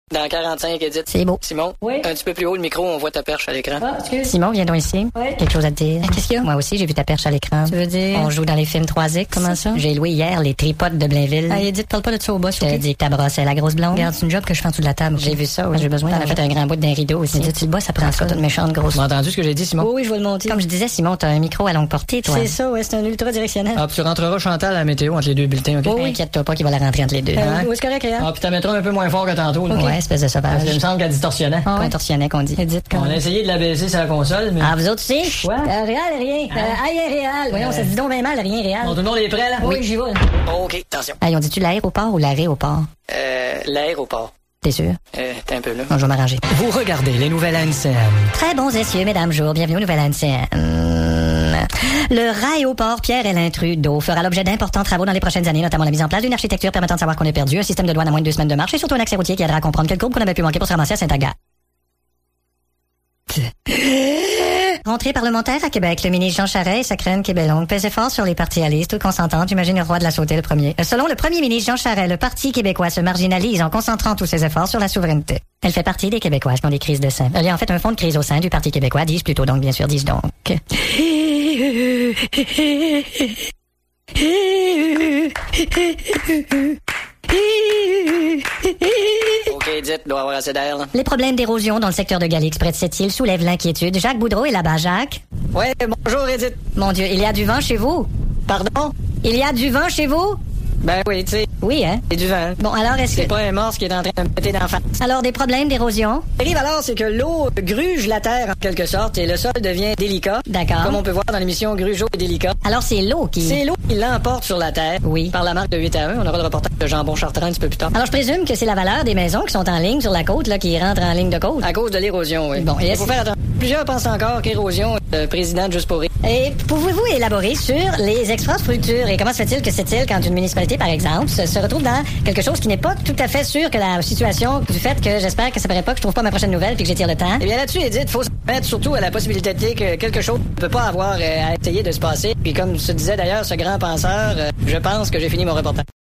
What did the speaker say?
Dans 45, Edith. C'est beau. Simon? Oui? Un petit peu plus haut le micro, on voit ta perche à l'écran. Ah, excuse. Simon, viens donc ici. Oui? Quelque chose à te dire. Qu'est-ce qu'il y a? Moi aussi, j'ai vu ta perche à l'écran. Tu veux dire? On joue dans les films 3X. Comment ça? J'ai loué hier les tripodes de Blainville. Ah, Edith, parle pas de ça au boss, ok? Je te dis que ta brosse est la grosse blonde. Regarde, c'est une job que je fais en dessous de la table. J'ai vu ça, oui. J'ai besoin d'en fait un grand bout d'un rideau aussi. Edith, tu le boss, ça prend ça, toute méchante grosse. Tu m'as entendu ce que j'ai dit, Simon? Oui, je vais le monter. Comme je disais, Simon, t'as un micro à longue portée, toi. C'est ça, ouais, c'est un ultra directionnel. Ah, puis tu rentreras Chantal à la météo entre les deux bulletins, OK? Oui, inquiète-toi pas qu'il va la rentrer entre les deux. Oui, c'est correct, regarde. Ah, puis t'as mettras un peu moins fort que tantôt, là. Ouais, espèce de sauvage. Il me semble qu'elle distorsionnait. Ah, ouais, torsionnait qu'on dit. Edith, On a essayé de la baisser sur la console, mais... Ah, vous autres aussi? Quoi? Réal, rien. Aïe, réal. Voyons, ça se dit donc bien mal, rien réal. Bon, tout le monde est prêt, là? Oui, j'y vais, là. OK, attention. Hey, on dit-tu l'aéroport ou l'aéroport? L'aéroport. T'es sûr? T'es un peu là. Bon, je vais m'arranger. Vous regardez les nouvelles ANCM. Très bons essieux, mesdames, jours. Bienvenue aux nouvelles ANCM. Le rail-au-port Pierre-Élain Trudeau fera l'objet d'importants travaux dans les prochaines années, notamment la mise en place d'une architecture permettant de savoir qu'on est perdu, un système de douane à moins de 2 semaines de marche et surtout un accès routier qui aidera à comprendre quelle courbe qu'on avait pu manquer pour se ramasser à Saint-Agathe. Rentrée parlementaire à Québec, le ministre Jean Charest et sa crème québélongue pesait fort sur les partis-alistes, tout consentantes. J'imagine le roi de la sauter le premier. Selon le premier ministre Jean Charest, le Parti québécois se marginalise en concentrant tous ses efforts sur la souveraineté. Elle fait partie des Québécois qui ont des crises de sein. Il y a en fait un fond de crise au sein du Parti québécois, disent plutôt donc, bien sûr, disent donc. OK, Edith, doit avoir assez d'air, là. Les problèmes d'érosion dans le secteur de Galix près de cette île soulèvent l'inquiétude. Jacques Boudreau est là-bas, Jacques. Ouais, bonjour, Edith. Mon Dieu, il y a du vent chez vous? Pardon? Il y a du vent chez vous? Ben oui, tu sais, Oui, hein? c'est du vent. Bon, alors est-ce C'est que... pas un morse qui est en train de me péter d'en face. Alors, des problèmes d'érosion? Ce qui arrive alors, c'est que l'eau gruge la terre, en quelque sorte, et le sol devient délicat. D'accord. Comme on peut voir dans l'émission Grugeot et délicat. Alors, c'est l'eau qui... C'est l'eau qui l'emporte sur la terre. Oui. Par la marque de 8-1. On aura le reportage de Jambon Chartrand un petit peu plus tard. Alors, je présume que c'est la valeur des maisons qui sont en ligne sur la côte, là, qui rentrent en ligne de côte. À cause de l'érosion, oui. Bon, et il est-ce- faut faire attention. Plusieurs pensent encore qu'érosion est présidente juste pour rire. Et pouvez-vous élaborer sur les infrastructures et comment se fait-il que cette île, quand une municipalité, par exemple, se retrouve dans quelque chose qui n'est pas tout à fait sûr que la situation du fait que j'espère que ça paraît pas que je trouve pas ma prochaine nouvelle puis que j'étire le temps? Eh bien là-dessus, Edith, faut se mettre surtout à la possibilité que quelque chose ne peut pas avoir à essayer de se passer. Puis comme se disait d'ailleurs ce grand penseur, je pense que j'ai fini mon reportage.